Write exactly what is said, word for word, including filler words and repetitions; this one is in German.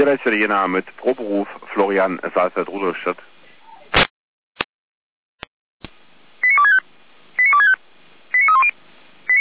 Ja, da ist wieder Jena mit Proberuf Florian Saalfeld-Rudolstadt.